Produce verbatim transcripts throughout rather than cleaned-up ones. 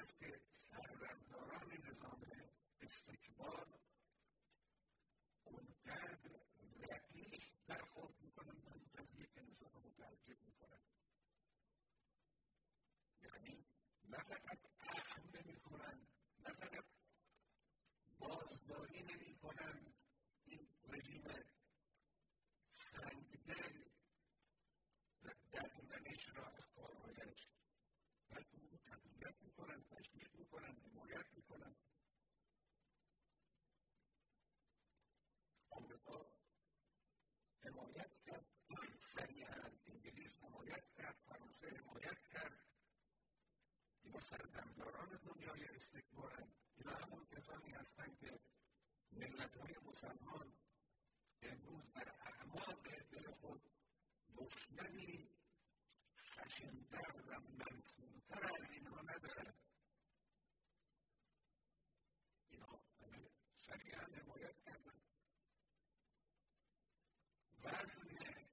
است که سردمداران نظام استکبار اونقدر رقیق برخورد میکنن با این قضیه که نظام رو متعجب میکنن. یعنی نه فقط اخم نمیکنن، نه فقط بازداری نمیکنن این رژیم سنگدل و بدمنش را از کارهایش، بلکه اون رو تقویت میکنن، تشویق میکنن، حمایت میکنن. آمریکا حمایت کرد، سریعا انگلیس حمایت کرد، فرانسه حمایت کرد. اینا سردمداران دنیای استکبارند. اینا همون کسانی هستند که ملت‌های مسلمان امروز در اعماق دل خود دشمنی خشن‌تر و منفورتر از اینها ندارند. اینا همه سریعا حمایت کردند. وزن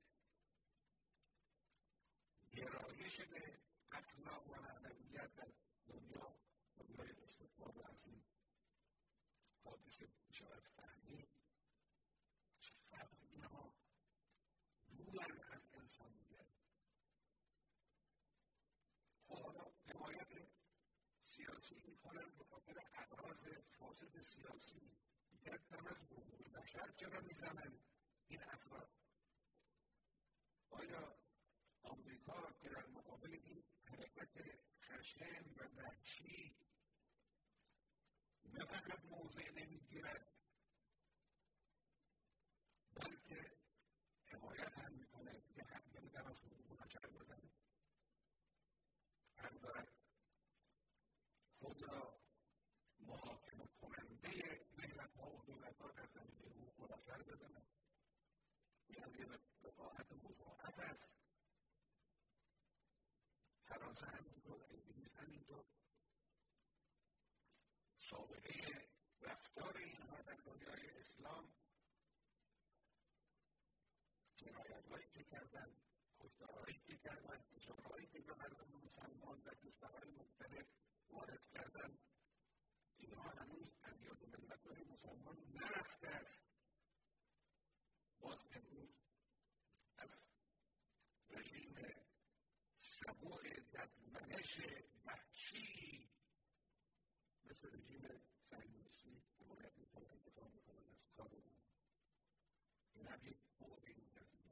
گرایش به اخلاق و معنویت در دنیا، دنیای استکبار از این حادثه میشود فهمید. چقدر اینها دورن از انسانیت. خب حالا حمایت سیاسی میکنن به خاطر اغراض فاسد سیاسی. دیگر دم از حقوق بشر چرا میزنن این افراد؟ آیا آمریکا که در مقابل این حرکت خشن و وحشی نه فقط موضع نمیگیرد، بلکه حمایت هم میکنه که حق نمیدن از حقوق بشر بزنه؟ هم دارد خود را محاکمه کننده ملت‌ها و دولت‌ها در زمینه حقوق بشر بزنه؟ این هم یه وقاحت مضاعف است. فرانسه همینطور، انگلیس همینطور. سابقه رفتار اینها در دنیای اسلام، جنایت‌هایی که کردن، کشتارهایی که کردن، فشارهایی که به مردم مسلمان در کشورهای مختلف وارد کردن، اینها هنوز از یاد ملت‌های مسلمان نرفته است. باز امروز از رژیم سبوع ددمنش وحشی مثل رژیم صهیونیستی حمایت میکنن، دفاع میکنن از کار اون. این هم یک بعد این قضیه.